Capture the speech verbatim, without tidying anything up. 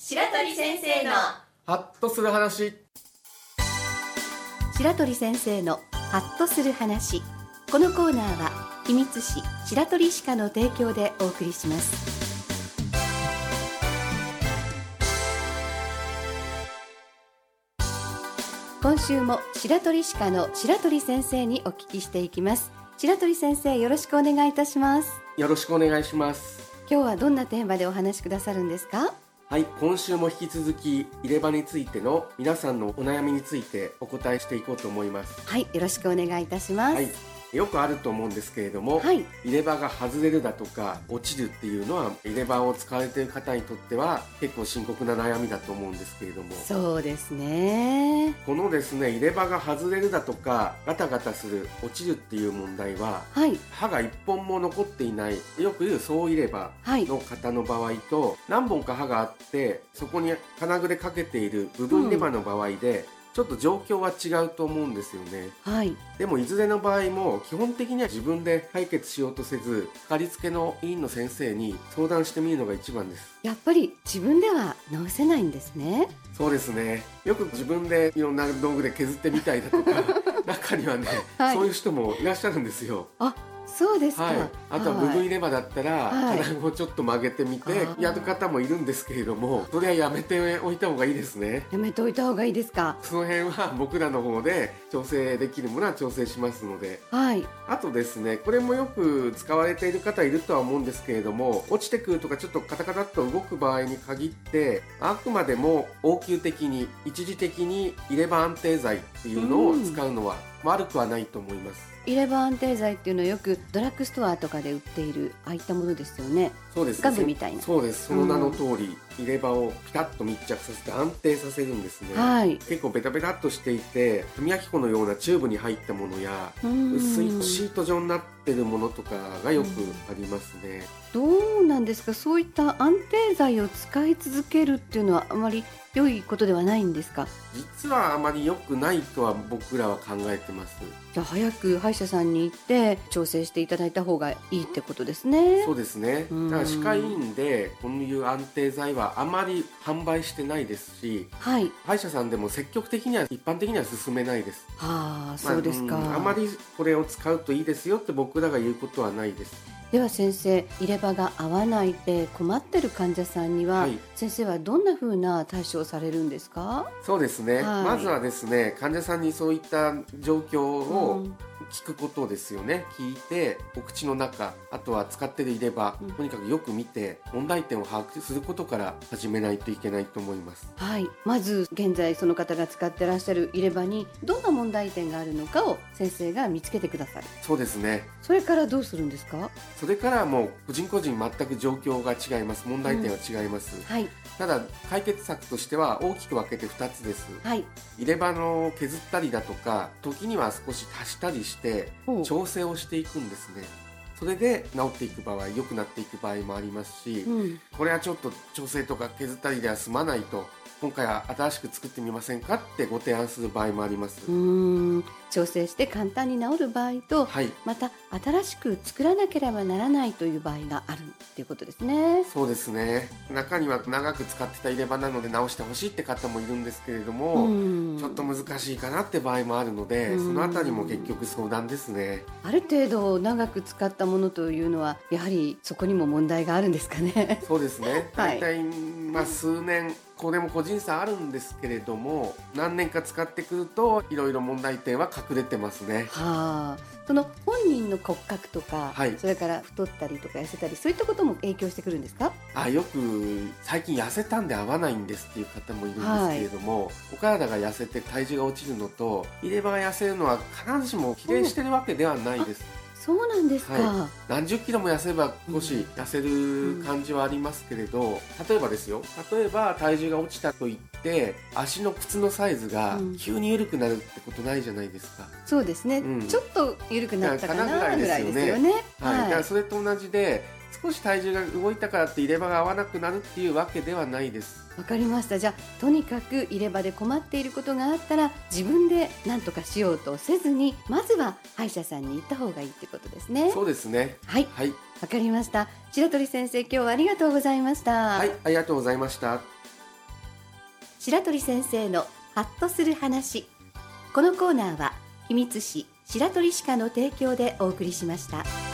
白鳥先生のハッとする話。 白鳥先生のハッとする話。このコーナーは君津市白鳥歯科の提供でお送りします。今週も白鳥歯科の白鳥先生にお聞きしていきます。白鳥先生、よろしくお願いいたします。 よろしくお願いします。 今日はどんなテーマでお話しくださるんですか？ はい、今週も引き続き入れ歯についての皆さんのお悩みについてお答えしていこうと思います。 はい、よろしくお願いいたします。 はい、よくあると思うんですけれども、 はい、 入れ歯が外れるだとか落ちるっていうのは入れ歯を使われている方にとっては結構深刻な悩みだと思うんですけれども、 そうですね。 このですね、入れ歯が外れるだとかガタガタする、落ちるっていう問題は、 はい、 歯がいっぽんも残っていない、よく言う総入れ歯の方の場合と、はい、何本か歯があってそこに金具でかけている部分入れ歯の場合で、うん、ちょっと状況は違うと思うんですよね。 はい、 でもいずれの場合も基本的には自分で解決しようとせず、かかりつけの医院の先生に相談してみるのが一番です。 やっぱり自分では直せないんですね。 そうですね。よく自分でいろんな道具で削ってみたいだとか中にはね、はい、そういう人もいらっしゃるんですよ。 あ、そうですか。 はい、あとは部分入れ歯だったら、 はい、 金具をちょっと曲げてみてやる方もいるんですけれども、それはやめておいた方がいいですね。 やめておいた方がいいですか？ その辺は僕らの方で調整できるものは調整しますので、 はい、 あとですね、これもよく使われている方いるとは思うんですけれども、落ちてくるとかちょっとカタカタっと動く場合に限ってあくまでも応急的に一時的に入れ歯安定剤っていうのを使うのは悪くはないと思います。 入れ歯安定剤っていうのはよくドラッグストアとかで売っているああいったものですよね。 そうです、 ガムみたいな。 そうです、その名の通り、うん、入れ歯をピタッと密着させて安定させるんですね。 はい、 結構ベタベタっとしていて、歯磨き粉のようなチューブに入ったものや薄いシート状になってるものとかがよくありますね。 どうなんですか？そういった安定剤を使い続けるっていうのはあまり良いことではないんですか？ 実はあまり良くないとは僕らは考えてます。 じゃあ早く歯医者さんに行って調整していただいた方がいいってことですね。 そうですね。だから歯科医院でこういう安定剤はあまり販売してないですし、はい、歯医者さんでも積極的には一般的には勧めないです。 はあ、そうですか。 まあ、あまりこれを使うといいですよって僕らが言うことはないです。 では先生、入れ歯が合わないで困ってる患者さんには、はい、先生はどんな風な対処をされるんですか？ そうですね、はい、まずはですね、患者さんにそういった状況を聞くことですよね。聞いてお口の中、あとは使ってる入れ歯、うん、とにかくよく見て問題点を把握することから始めないといけないと思います。 はい、まず現在その方が使ってらっしゃる入れ歯にどんな問題点があるのかを先生が見つけてください。 そうですね。 それからどうするんですか？ それからもう個人個人全く状況が違います。問題点は違います、うん、はい、ただ解決策としては大きく分けてふたつです、はい、入れ歯の削ったりだとか時には少し足したりして調整をしていくんですね。それで治っていく場合、良くなっていく場合もありますし、うん、これはちょっと調整とか削ったりでは済まないと、今回は新しく作ってみませんかってご提案する場合もあります。 うーん、調整して簡単に治る場合と、はい、また新しく作らなければならないという場合があるっていうことですね。 そうですね。中には長く使ってた入れ歯なので直してほしいって方もいるんですけれども、ちょっと難しいかなって場合もあるので、そのあたりも結局相談ですね。 ある程度長く使ったものというのはやはりそこにも問題があるんですかね。 そうですね。大体、まあ、数年これも個人差あるんですけれども、何年か使ってくるといろいろ問題点は隠れてますね。 はあ、その本人の骨格とか、はい、それから太ったりとか痩せたり、そういったことも影響してくるんですか？ あ、よく最近痩せたんで合わないんですっていう方もいるんですけれども、はい、お体が痩せて体重が落ちるのと入れ歯が痩せるのは必ずしも比例してるわけではないです。 そうなんですか、はい、 何十キロも痩せれば少し痩せる感じはありますけれど、うん、例えばですよ、例えば体重が落ちたといって足の靴のサイズが急に緩くなるってことないじゃないですか、 うん、そうですね、うん、ちょっと緩くなったかなぐらいですよね。 はい、だからそれと同じで、少し体重が動いたからって入れ歯が合わなくなるっていうわけではないです。 わかりました。じゃあとにかく入れ歯で困っていることがあったら自分で何とかしようとせずに、まずは歯医者さんに行った方がいいってことですね。 そうですね。 はい、はい、わかりました。白鳥先生、今日はありがとうございました。 はい、ありがとうございました。 白鳥先生のハッとする話。このコーナーは、君津市白鳥歯科の提供でお送りしました。